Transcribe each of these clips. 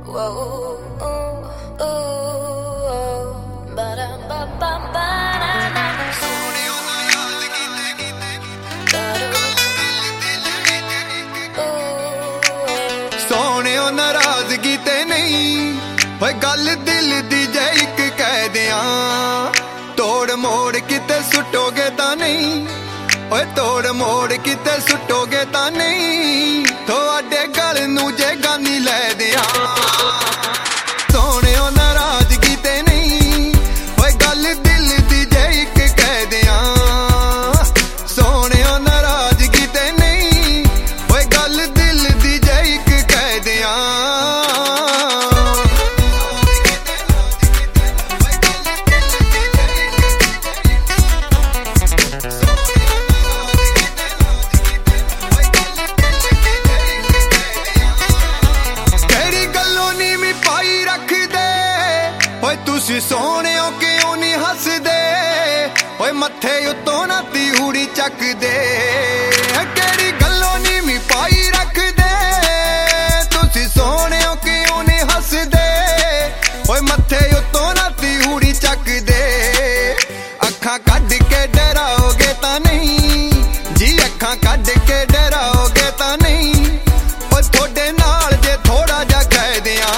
सोहणियों नाराजगी ते नहीं ओए गल दिल दी जे इक कह दियां तोड़ मोड़ किते सुटोगे तां नहीं ओए तोड़ मोड़ किते सुटोगे तां नहीं थोड़े गल नू जे गानी लै दियां सोहणियों नाराजगी ते नहीं ओए गल दिल दी जे इक कह दियां सोहणियों नाराजगी ते नहीं ओए गल दिल दी जे इक कह दियां सोहणियों क्यों नहीं हसदे ओए मत्थे उत्तों ना तिहूड़ी चकदे केड़ी गल्लों नीवी पाई रखदे तुसी सोहणियों क्यों नहीं हसदे ओए मत्थे उत्तों ना तिहूड़ी चकदे अखां कढ के डराओगे तां नहीं जी अखां कढ के डराओगे तां नहीं ओए थोड़े नाल जे थोड़ा जा कह दियां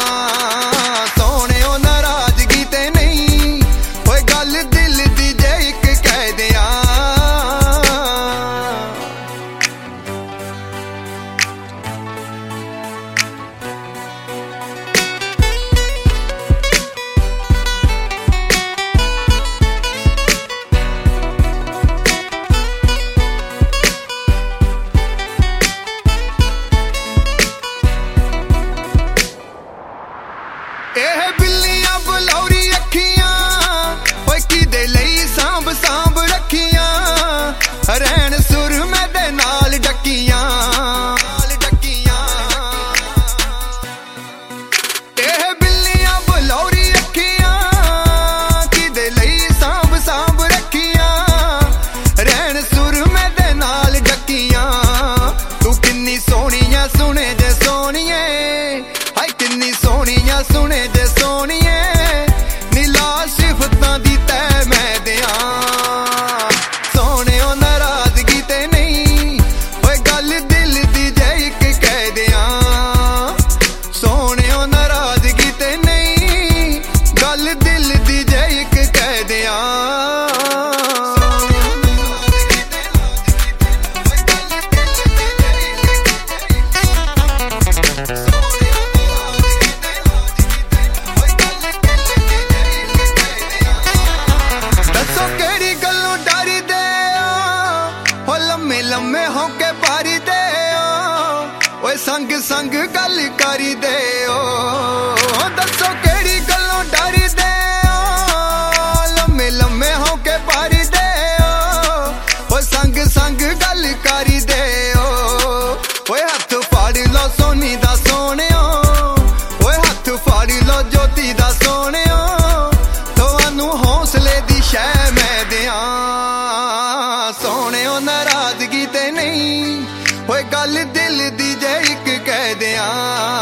रहन सुर में दे नाल डकियां एह बिल्लियां बलौरी अखियां किदे लई सांभ सांभ रखियां रहन सुर में दे नाल डकियां तू किन्नी सोहणियां सुने जे सोहणिए हाय किन्नी सोहणियां सुने जे सोहणिए नीला सिफतां दी तै मैं दियां लम्मे होके पारी दे ओए संग संग गल करी दे दसो केड़ी गल्लों डरी दे लम्मे लम्मे होके पारी दे ओए संग संग गल करी दे ओए हथ फाड़ लो सोनी दा सोहणियो ओए हथ फाड़ लो ज्योति दा सोहणियो तुहानू हौसले दी शै मैं दियां सोहणियो नाराजगी ते नहीं ओए गल दिल दी जे इक कह दियां।